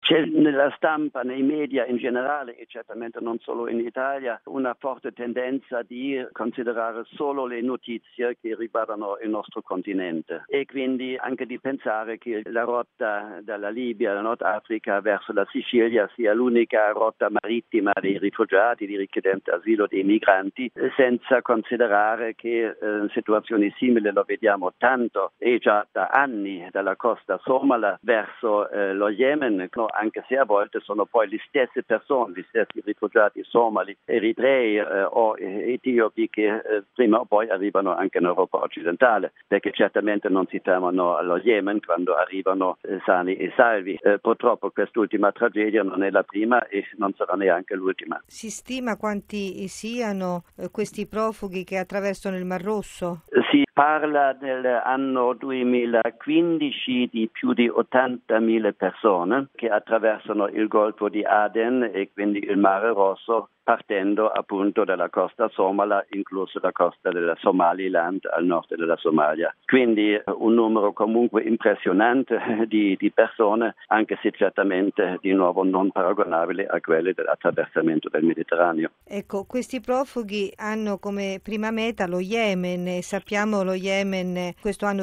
C'è nella stampa, nei media in generale e certamente non solo in Italia, una forte tendenza di considerare solo le notizie che riguardano il nostro continente e quindi anche di pensare che la rotta dalla Libia, da Nord Africa verso la Sicilia sia l'unica rotta marittima dei rifugiati, di richiedenti asilo, dei migranti, senza considerare che situazioni simili lo vediamo tanto e già da anni dalla costa somala verso lo Yemen, anche se a volte sono poi le stesse persone, gli stessi rifugiati somali, eritrei o etiopi che prima o poi arrivano anche in Europa occidentale, perché certamente non si fermano allo Yemen quando arrivano sani e salvi. Purtroppo quest'ultima tragedia non è la prima e non sarà neanche l'ultima. Si stima quanti siano questi profughi che attraversano il Mar Rosso? Si parla nell'anno 2015 di più di 80.000 persone che attraversano il Golfo di Aden e quindi il Mare Rosso, partendo appunto dalla costa somala, incluso la costa della Somaliland al nord della Somalia. Quindi un numero comunque impressionante di persone, anche se certamente di nuovo non paragonabile a quelli dell'attraversamento del Mediterraneo. Ecco, questi profughi hanno come prima meta lo Yemen e sappiamo lo Yemen questo anno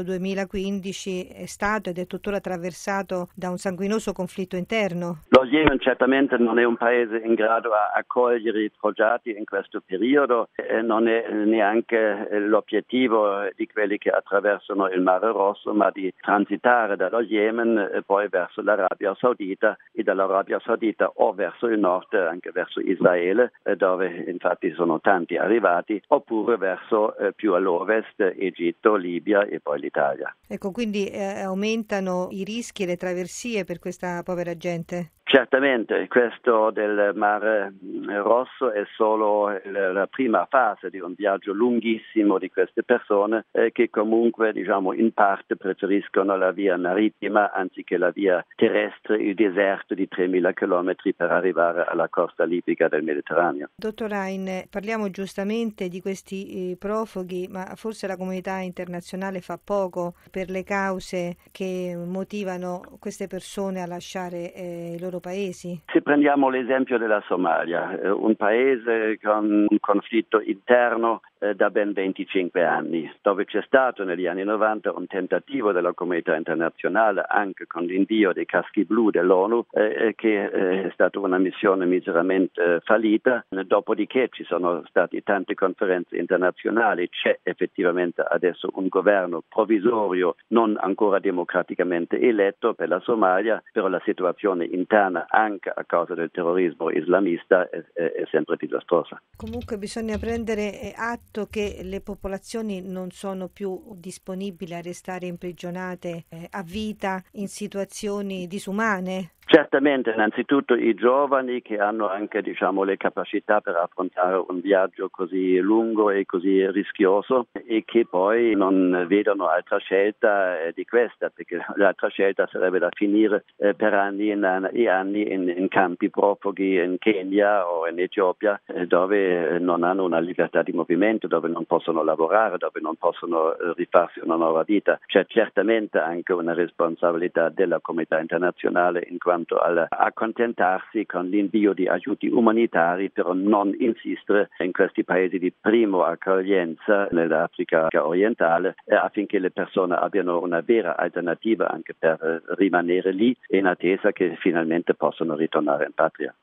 2015 è stato ed è tuttora attraversato da un sanguinoso conflitto interno. Lo Yemen certamente non è un paese in grado a accogliere i rifugiati in questo periodo, non è neanche l'obiettivo di quelli che attraversano il Mare Rosso, ma di transitare dallo Yemen e poi verso l'Arabia Saudita e dall'Arabia Saudita o verso il nord, anche verso Israele, dove infatti sono tanti arrivati, oppure verso più all'ovest, Egitto, Libia e poi l'Italia. Ecco, quindi aumentano i rischi e le traversie per questa povera gente? Certamente, questo del Mare Rosso è solo la prima fase di un viaggio lunghissimo di queste persone che comunque, in parte preferiscono la via marittima anziché la via terrestre, il deserto di 3.000 chilometri per arrivare alla costa libica del Mediterraneo. Dottor Hein, parliamo giustamente di questi profughi, ma forse la comunità internazionale fa poco per le cause che motivano queste persone a lasciare i loro paesi? Se prendiamo l'esempio della Somalia, un paese con un conflitto interno da ben 25 anni, dove c'è stato negli anni 90 un tentativo della comunità internazionale, anche con l'invio dei caschi blu dell'ONU, che è stata una missione miseramente fallita. Dopodiché ci sono state tante conferenze internazionali, c'è effettivamente adesso un governo provvisorio non ancora democraticamente eletto per la Somalia, però la situazione interna anche a causa del terrorismo islamista è sempre disastrosa. Comunque bisogna prendere atto che le popolazioni non sono più disponibili a restare imprigionate a vita in situazioni disumane. Certamente, innanzitutto i giovani che hanno anche le capacità per affrontare un viaggio così lungo e così rischioso e che poi non vedono altra scelta di questa, perché l'altra scelta sarebbe da finire per anni e anni in campi profughi in Kenya o in Etiopia, dove non hanno una libertà di movimento, dove non possono lavorare, dove non possono rifarsi una nuova vita. C'è certamente anche una responsabilità della comunità internazionale in quanto accontentarsi con l'invio di aiuti umanitari, però non insistere in questi paesi di primo accoglienza nell'Africa orientale affinché le persone abbiano una vera alternativa anche per rimanere lì in attesa che finalmente possano ritornare in patria.